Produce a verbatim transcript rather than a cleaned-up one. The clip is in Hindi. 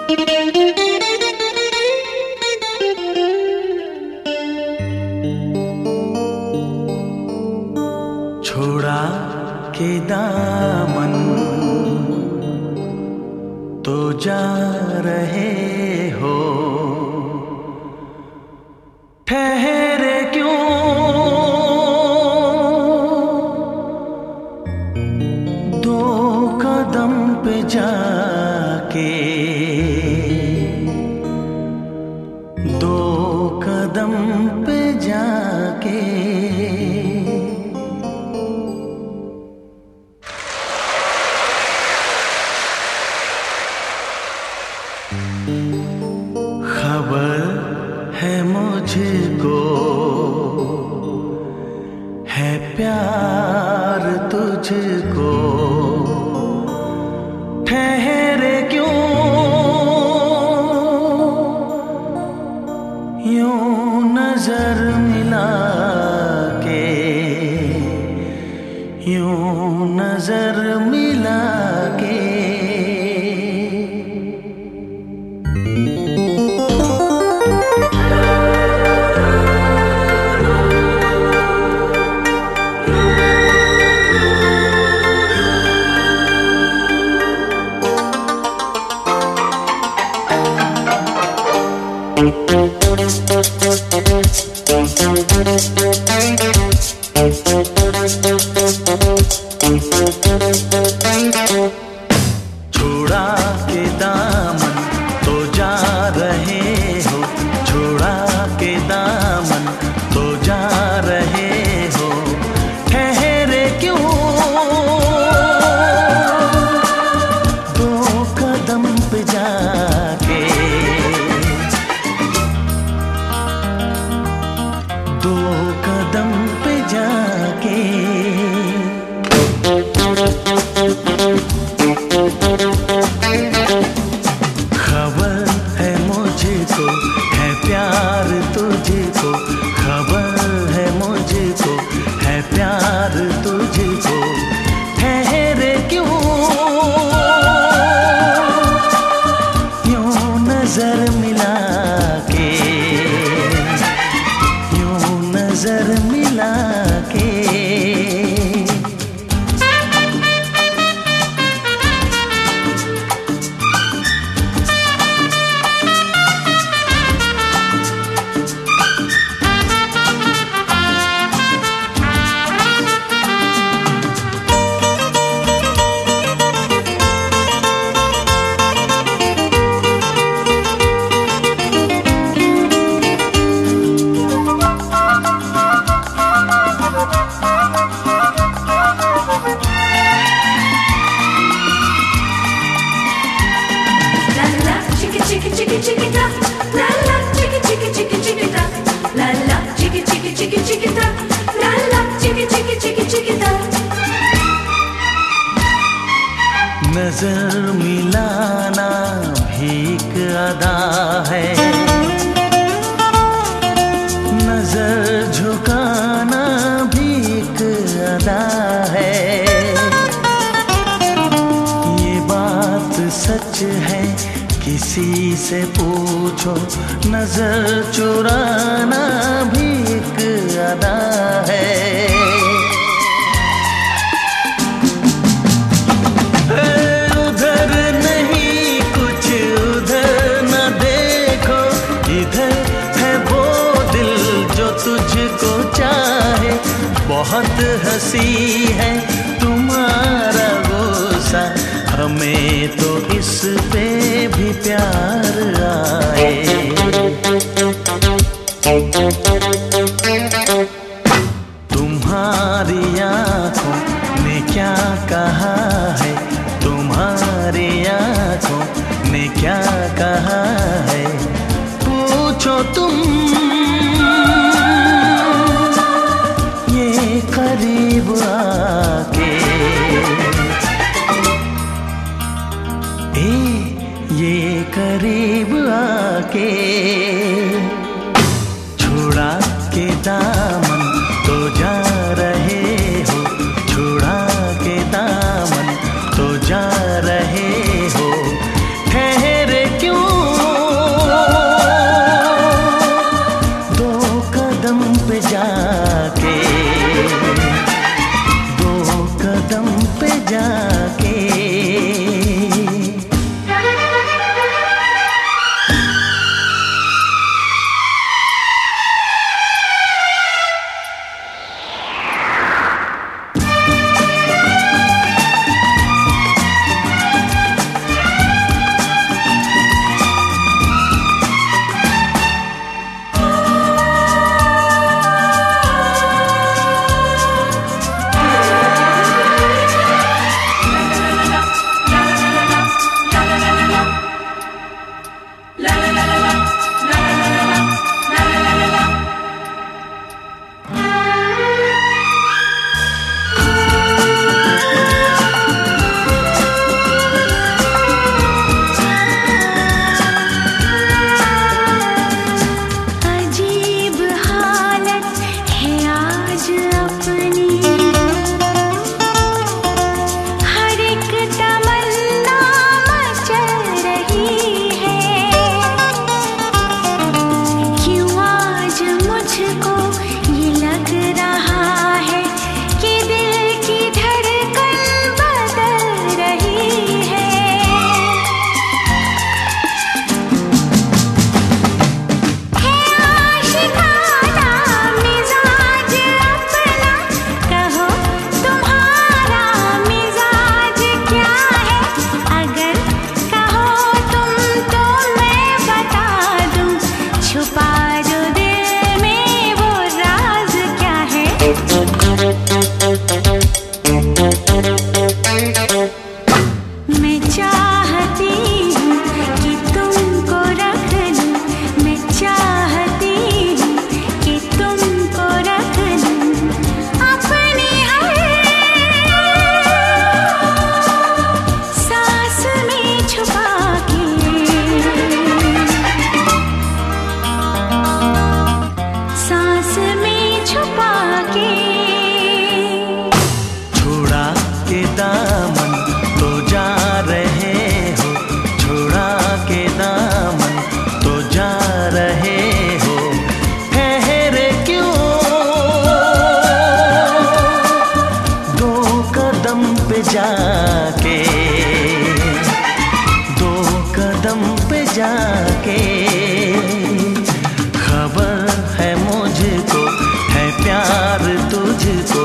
छोड़ा के दामन तो जा रहे हो, ठहरे क्यों दो कदम पे जाके, दो कदम पे जाके। खबर है मुझको है प्यार तुझको, ठहरे क्यों यूं नजर मिला के, यूं नजर मिला के। छोड़ा के दामन तो जा रहे हो, छोड़ा के दामन तो जा रहे हो, ठहरे क्यों दो कदम पे जाके, दो कदम पे जाके। खबर है मुझको है प्यार तुझको, खबर है मुझको है प्यार तुझको, ठहरे क्यों यूं नजर मिला के, यूं नजर मिला के। नजर मिलाना भी एक अदा है, नजर झुकाना भी एक अदा है। ये बात सच है किसी से पूछो, नजर चुराना भी एक अदा है। तुझको चाहे बहुत हंसी है तुम्हारा गुस्सा, हमें तो इस पे भी प्यार आए। तुम्हारी आंखों ने क्या कहा है, तुम्हारी आंखों ने क्या कहा है, पूछो तुम करीब आके। ए ये करीब आके। छोड़ा के दामन तो जा रहे हो, छोड़ा के दामन तो जा रहे हो, ठहरे क्यों जाके। खबर है मुझको है प्यार तुझको,